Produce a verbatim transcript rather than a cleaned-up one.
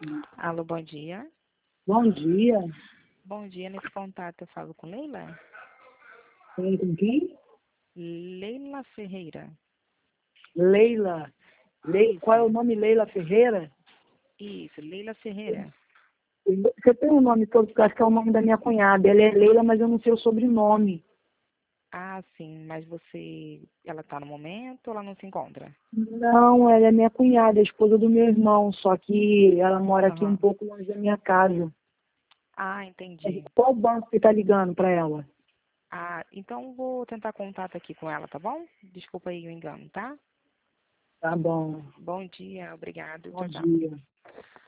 Alô, bom dia. Bom dia. Bom dia, nesse contato eu falo com Leila? Falei com quem? Leila Ferreira. Leila. Le... Qual é o nome? Leila Ferreira? Isso, Leila Ferreira. Você tem o nome todo, porque eu acho que é o nome da minha cunhada. Ela é Leila, mas eu não sei o sobrenome. Ah, sim, mas você... Ela tá no momento ou ela não se encontra? Não, ela é minha cunhada, a esposa do meu irmão, só que ela mora aqui um Aham. pouco longe da minha casa. Ah, entendi. Qual banco que tá ligando para ela? Ah, então vou tentar contato aqui com ela, tá bom? Desculpa aí o engano, tá? Tá bom. Bom dia, obrigado. Bom Tchau, tchau. dia.